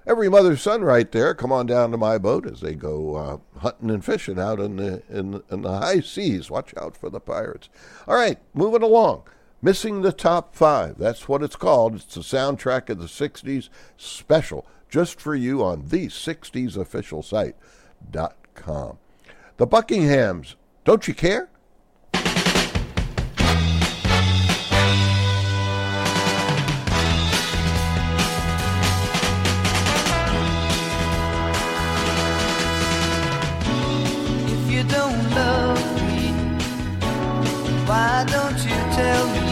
Every mother's son right there. Come on down to my boat as they go hunting and fishing out in the high seas. Watch out for the pirates. All right, moving along. Missing the Top 5. That's what it's called. It's the soundtrack of the 60s special just for you on the 60s official site.com. The Buckinghams, Don't You Care? If you don't love me, why don't you tell me?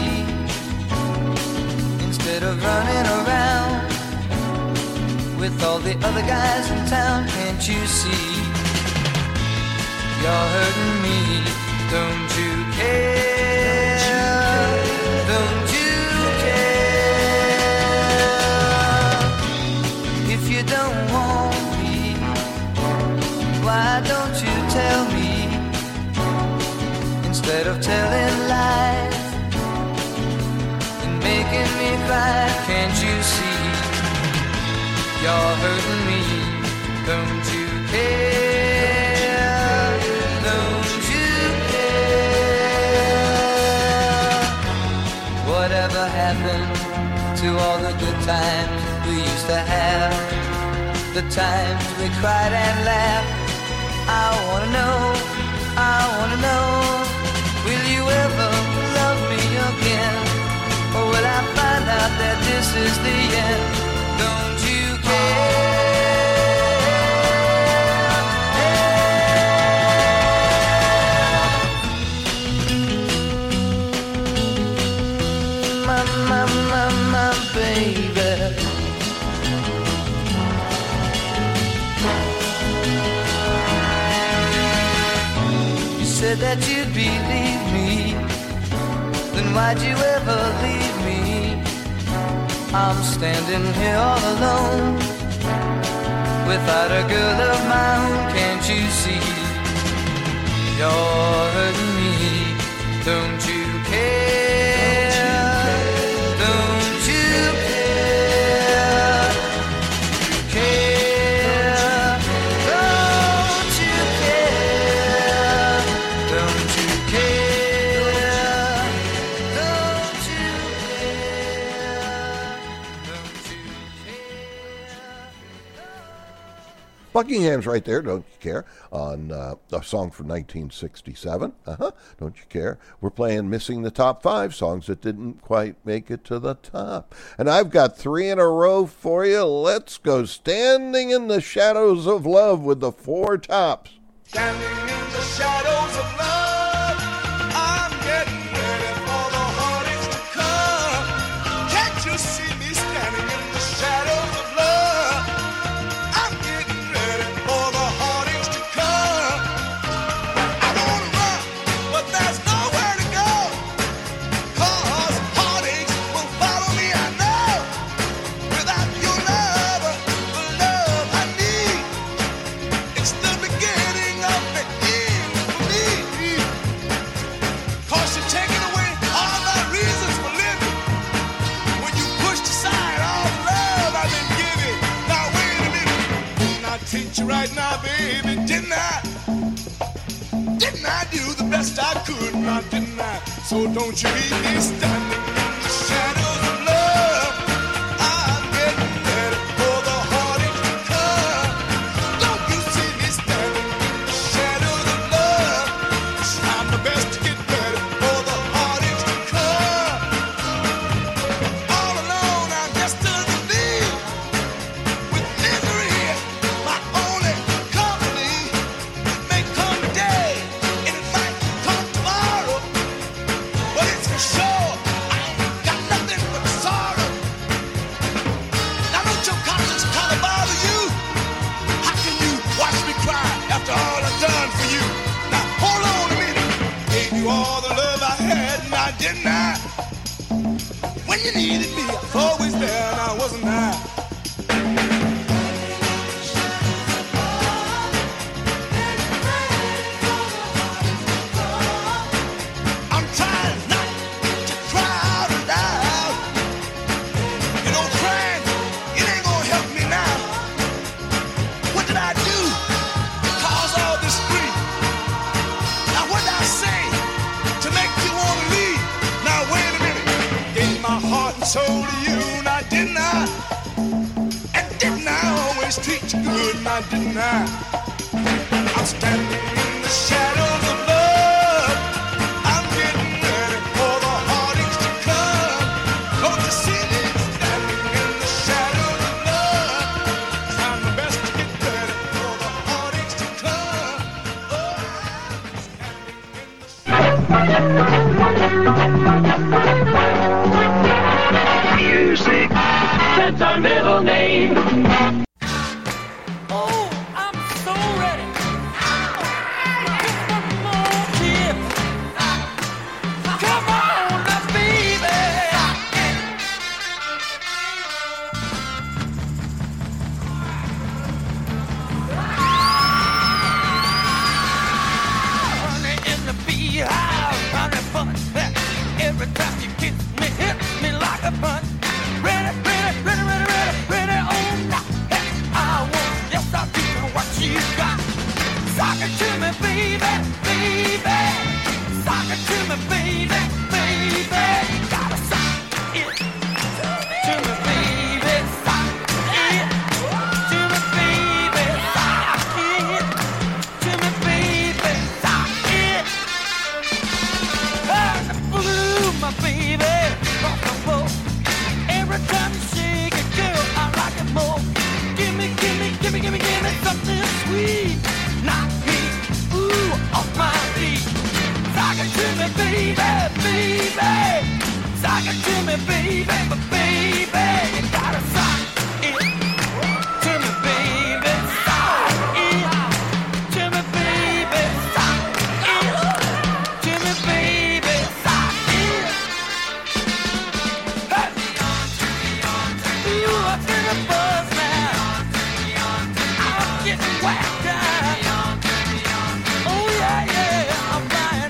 Instead of running around with all the other guys in town, can't you see? You're hurting me, don't you care? Don't you care? If you don't want me, why don't you tell me? Instead of telling lies and making me cry, can't you see? You're hurting me, don't you care? Don't you care? Whatever happened to all the good times we used to have? The times we cried and laughed. I wanna know, will you ever love me again? Or will I find out that this is the end? Don't you care? My baby. You said that you'd believe me, then why'd you ever leave me? I'm standing here all alone, without a girl of my own, can't you see? You're hurting me, don't you care? Don't you care? Care? Don't you care? Don't you care? Don't you care? Buckingham's right there, Don't You Care, on a song from 1967. Don't You Care. We're playing Missing the Top 5, songs that didn't quite make it to the top. And I've got 3 in a row for you. Let's go. Standing in the Shadows of Love with the 4 Tops. Standing in the shadows of love, I'm getting ready for the heartaches to come. Can't you see me standing in the shadows of love? I'm getting ready for the heartaches to come. I wanna run, but there's nowhere to go. 'Cause heartaches will follow me, I know. Without your love, the love I need, it's the beginning of the end for me. 'Cause you're taking away all my reasons for living. When you pushed aside all the love I've been giving. Now wait a minute, didn't I teach you right now, baby? Didn't I? Didn't I do the best I could? Now didn't I? So don't you leave me standing in the shadows of love. I'm getting ready for the heartache to come. Don't you see me standing in the shadows of love? Trying my best to get ready for the heartaches to come. All alone, I'm just to the lead. With misery, my only company. It may come today, and it might come tomorrow. But it's for sure, I ain't got nothing but sorrow. Now don't your conscience kind of bother you? How can you watch me cry after all I've done for you? Now hold on a minute. Gave you all the love I had, now didn't I? When you needed me, I was always there, now wasn't I? I'm trying not to cry out loud. You know, crying, it ain't gonna help me now. nice teacher, could not deny. I'm standing in the shadows of love. I'm getting ready for the heartaches to come. Don't you see me standing in the shadows of love? Trying my best to get ready for the heartaches to come. Oh, I'm Music, that's our middle name. Oh, I'm so ready. Just one more tip. Come on now, baby. Honey in the beehive, honey fun. Every time you kiss me, hit me like a punch. Ready, ready, ready, ready, ready, ready, oh now. Hey, I want, yes I do know what you got. Sock it to me, baby, baby. Sock it to me, baby, baby. Gotta sock it to me, baby. Sock it to me, baby. Sock it to me, baby. Sock it. And the blue, my baby, rock the boat. Every time you shake it, girl, I like it more. Give me, give me, give me, give me, give me something sweet. Knock me, ooh, off my feet. Sock it to me, baby, baby. Sock it to me, baby, but baby, you gotta sock it to me, baby. Sock it to me, baby. Sock it to me, baby. Sock it. Hey. Ooh, I feel a buzz now. I'm getting whacked out. Oh yeah, yeah, I'm flying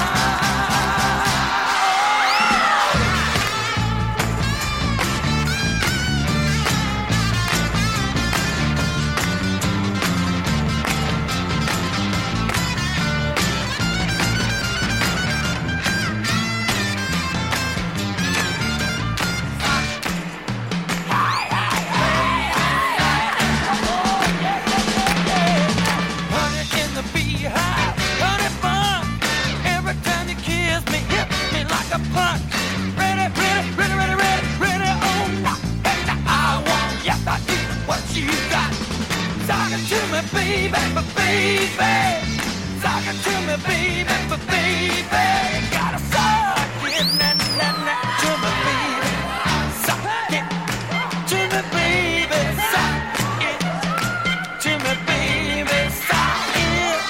honey in the beehive, honey fun. Every time you kiss me, hit me like a punch. Ready, ready, ready, ready, ready, ready, oh now. Hey, now I want, yes I do, what you got. Sock it to me, baby, but baby. Sock it to me, baby, but baby. Gotta sock it, na na na, to me, baby. Sock it to me, baby. Sock it to me, baby. Sock it.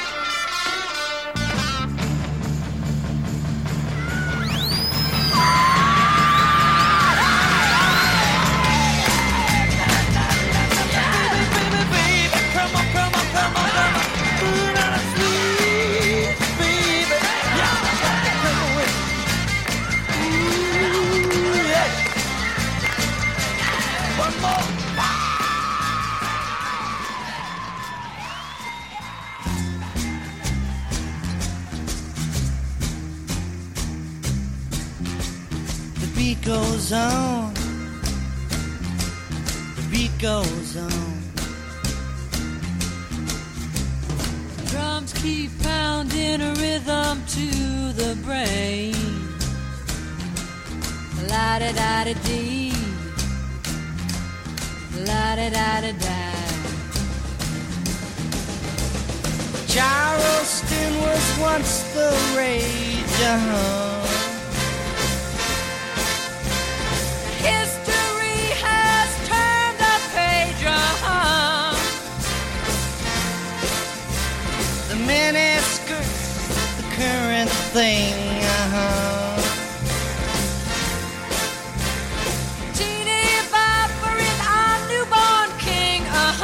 Baby, baby, come on, come on, come on, come on. Ooh, now that's sweet, baby. Yeah, I got to go with. Ooh, yeah. One more. The beat goes on. The beat goes on. Drums keep pounding a rhythm to the brain. La-da-da-da-dee. La-da-da-da-da. Charleston was once the rage, History has turned the page, The miniskirts, the current thing, Teeny Bopper is our newborn king,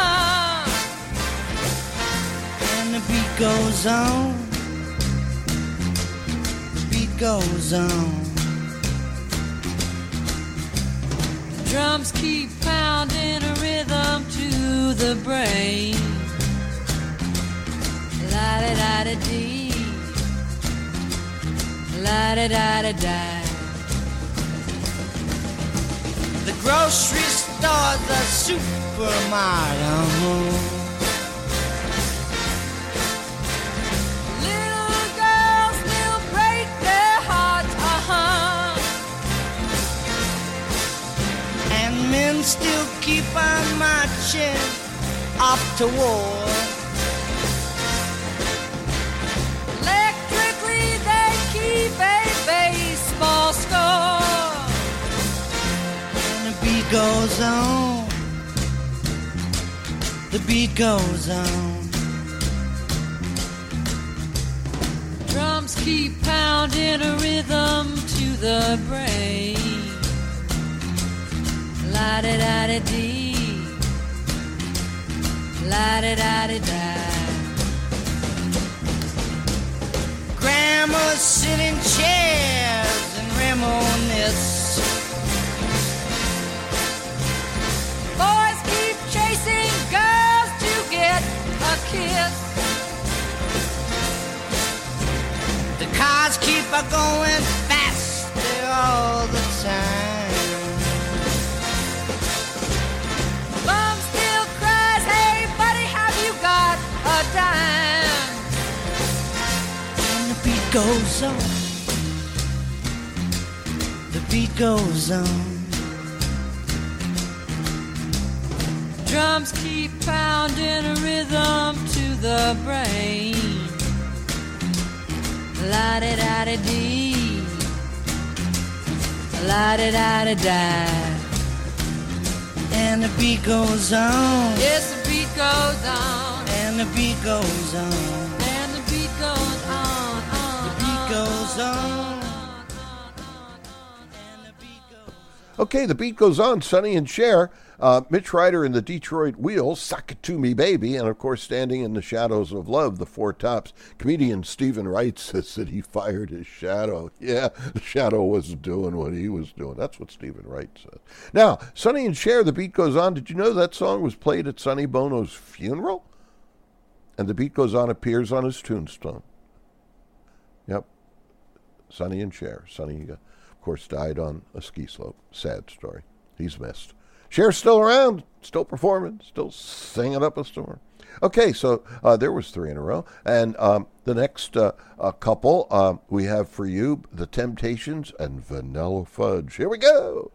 And the beat goes on. The beat goes on. Drums keep pounding a rhythm to the brain. La-da-da-da-dee. La-da-da-da-da. The grocery store stores, the supermodel. Little girls still break their hearts, And men still keep on marching off to war. Electrically they keep a baseball score. And the beat goes on. The beat goes on. Drums keep pounding a rhythm to the brain. La-di-da-di-dee, la-di-da-di-da. Grandmas sit in chairs and reminisce. Boys keep chasing girls to get a kiss. The cars keep a going faster all the time. Mom still cries, hey buddy, have you got a dime? And the beat goes on. The beat goes on. Drums keep pounding a rhythm to the brain. La-di-da-di-dee, la-di-da-di-da. And the beat goes on. Yes, the beat goes on. And the beat goes on. And the beat goes on. The beat goes on. And the beat goes on. Okay, the beat goes on. Sonny and Cher, Mitch Ryder and the Detroit Wheels, Sock It To Me Baby, and of course, Standing in the Shadows of Love, the Four Tops. Comedian Stephen Wright says that he fired his shadow. Yeah, the shadow wasn't doing what he was doing. That's what Stephen Wright said. Now, Sonny and Cher, the beat goes on. Did you know that song was played at Sonny Bono's funeral? And the beat goes on appears on his tombstone. Yep. Sonny and Cher. Sonny, of course, died on a ski slope. Sad story. He's missed. Cher's still around, still performing, still singing up a storm. Okay, so there was 3 in a row. And the next couple we have for you, The Temptations and Vanilla Fudge. Here we go.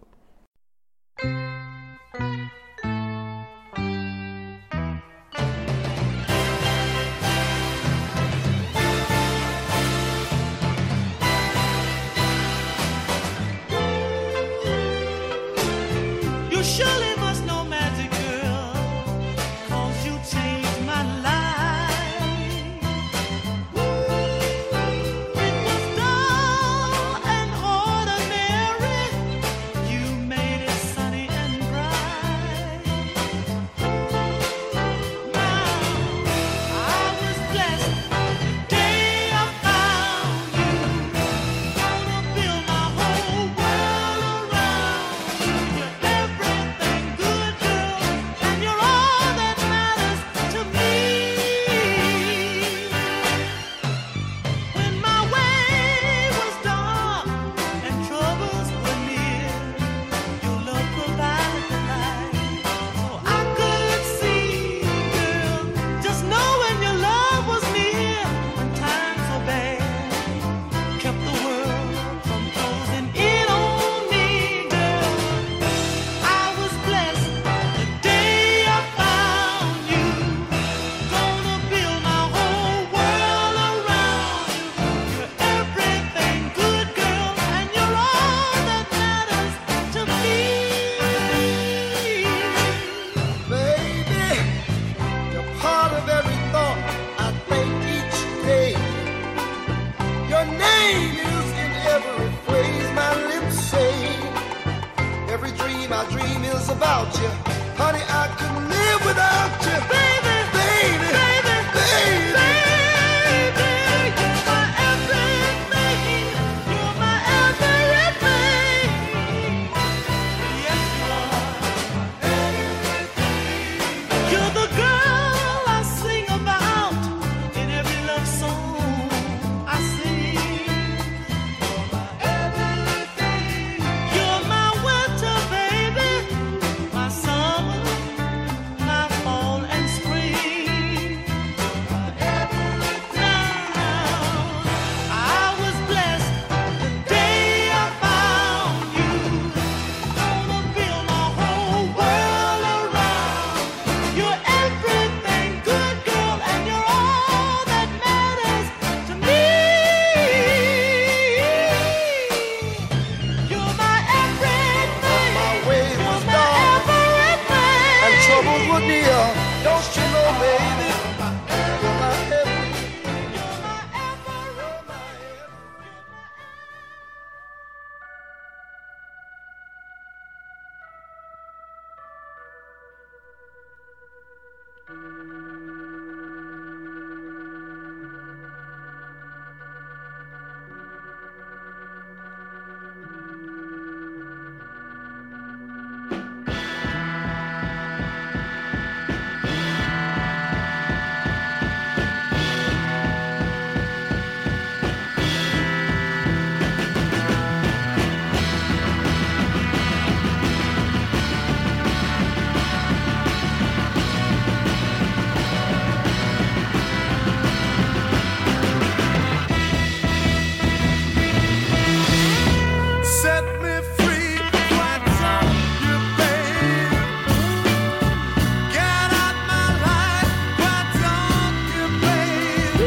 You surely must know magic, girl, 'cause you changed my life. It was dull and ordinary. You made it sunny and bright. troubles with me. Don't you know, baby? You're my everything. You're my ever, my everything. Set me free, why don't you, babe? Get out my life, why don't you, babe?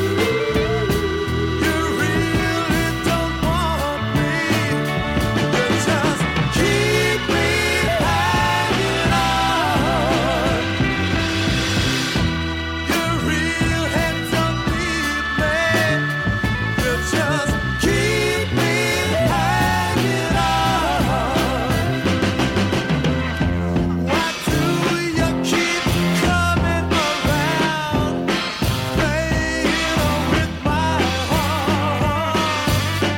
You really don't want me, you just keep me hanging on. You real heads up me, babe. You just keep me hanging on. Why do you keep coming around, playing with my heart?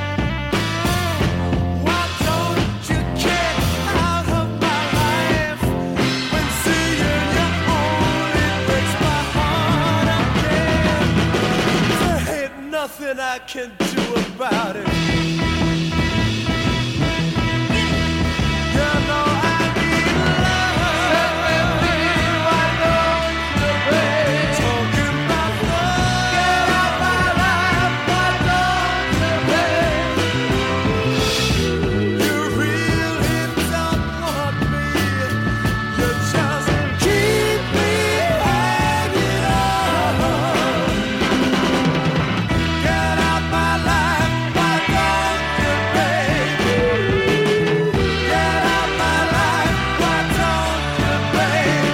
Why don't you get out of my life when seeing you only breaks my heart again? There ain't nothing I can do about it. You know I need love. Why don't you, babe? Talking about love. Get out my life. Why don't you, babe? You really don't want me. You just keep me hanging on. Get out my life. Why don't you, babe? Get out my life. Why don't you, babe?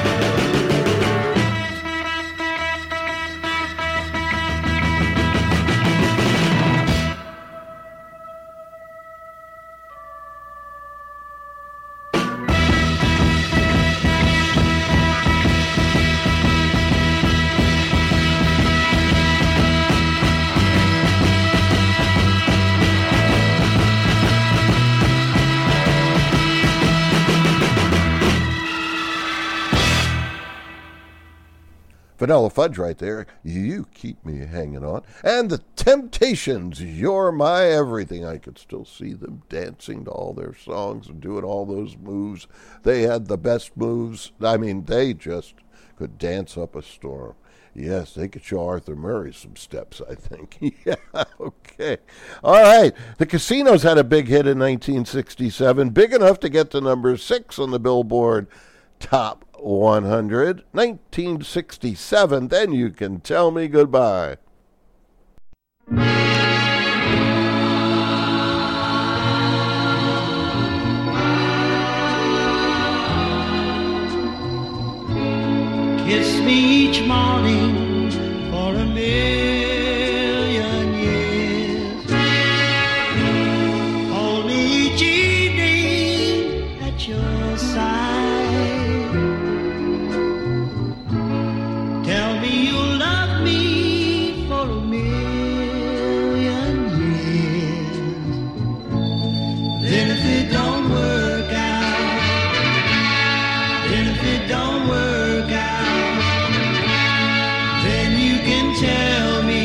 Vanilla Fudge right there. You keep me hanging on. And the Temptations, You're My Everything. I could still see them dancing to all their songs and doing all those moves. They had the best moves. I mean, they just could dance up a storm. Yes, they could show Arthur Murray some steps, I think. Yeah, okay. All right. The Casinos had a big hit in 1967, big enough to get to number 6 on the Billboard Top 100. 1967, Then You Can Tell Me Goodbye. Kiss me each morning for a million years. Hold me each evening at your side. Tell me you'll love me for a million years. Then if it don't work out, then if it don't work out, then you can tell me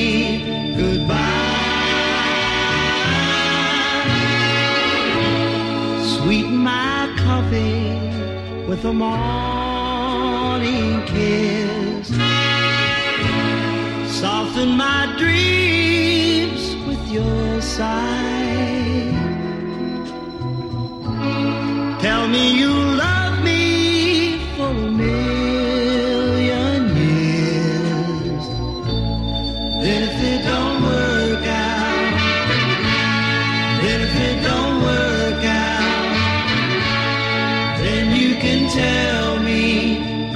goodbye. Sweeten my coffee with a morning kiss. Soften my dreams with your sigh. Tell me you love me for a million years. Then if it don't work out, then if it don't work out, then you can tell me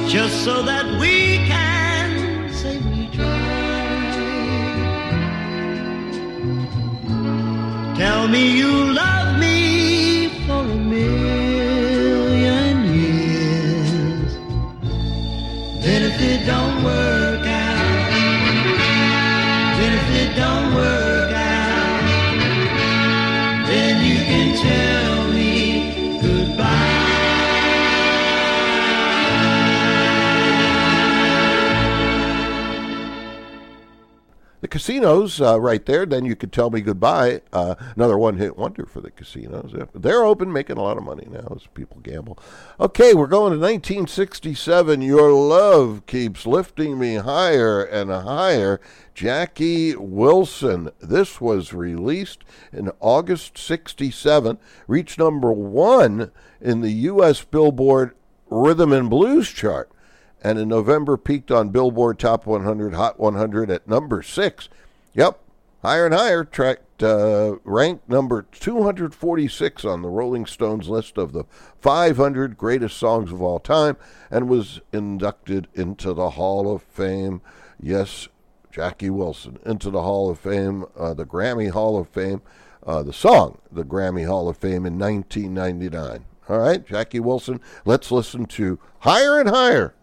just so that we can say we tried. Tell me you love me for a million years. Then if it don't work out, then if it don't work out, then you can tell me goodbye. The Casinos, right there. Then you could tell me goodbye. Another one-hit wonder for the Casinos. They're open, making a lot of money now as people gamble. Okay, we're going to 1967. Your Love Keeps Lifting Me Higher and Higher. Jackie Wilson. This was released in August 67. Reached number 1 in the U.S. Billboard Rhythm and Blues chart. And in November peaked on Billboard Top 100, Hot 100 at number 6. Yep, Higher and Higher ranked number 246 on the Rolling Stones list of the 500 greatest songs of all time and was inducted into the Hall of Fame. Yes, Jackie Wilson, into the Hall of Fame, the Grammy Hall of Fame, the song, the Grammy Hall of Fame in 1999. All right, Jackie Wilson, let's listen to Higher and Higher.